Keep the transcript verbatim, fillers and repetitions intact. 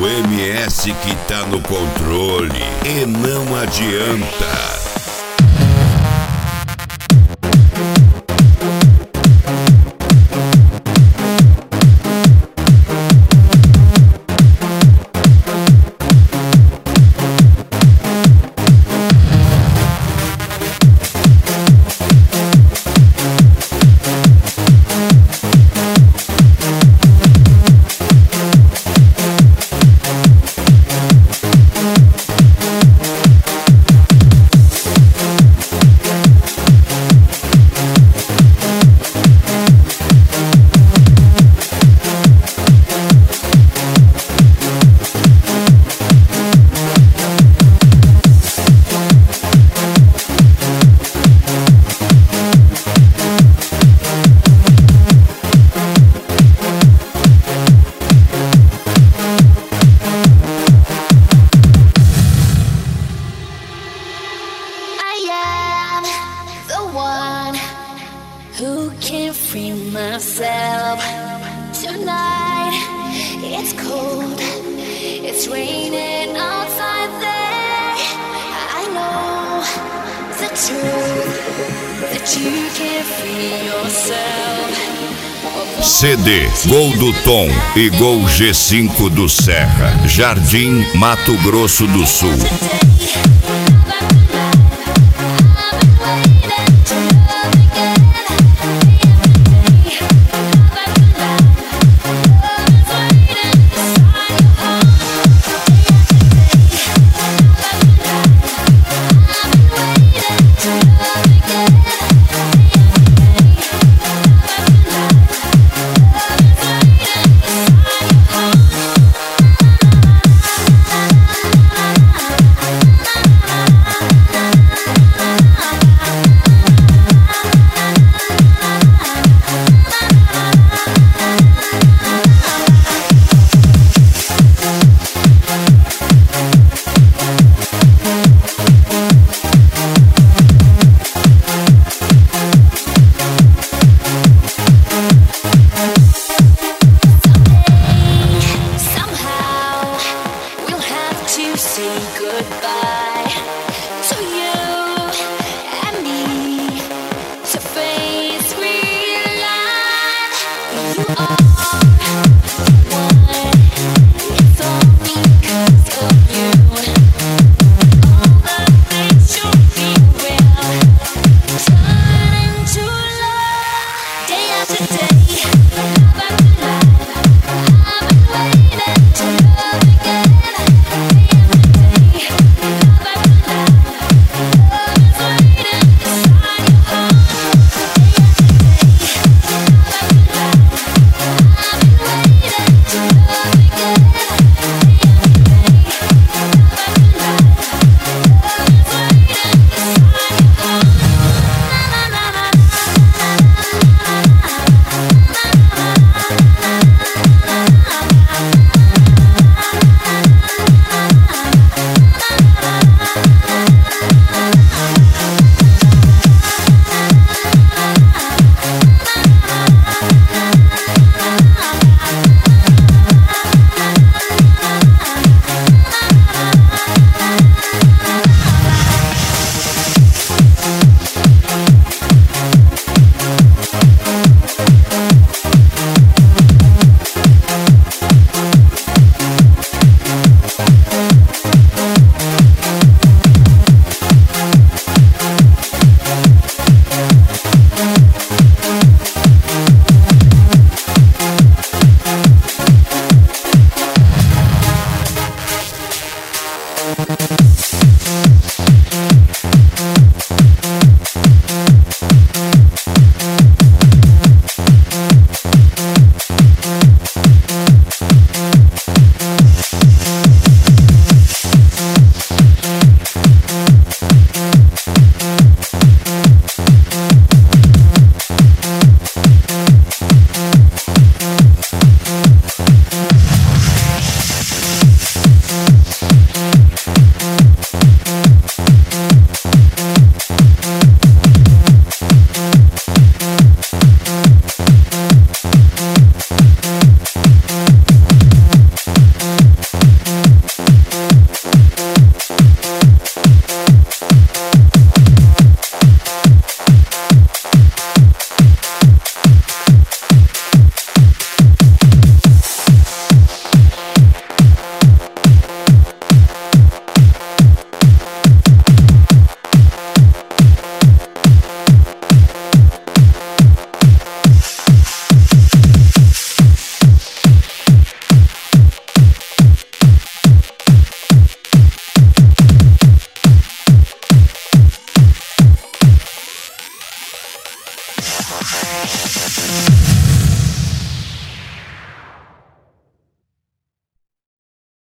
O M S que tá no controle e não adianta. Who can free myself tonight? It's cold, it's raining outside there. I know the truth, that you can't free yourself. C D Gol do Tom e Gol G cinco do Serra, Jardim, Mato Grosso do Sul. Say goodbye to you and me, to face real life. You are the one, it's all because of you. All the things you feel will turn into love day after day.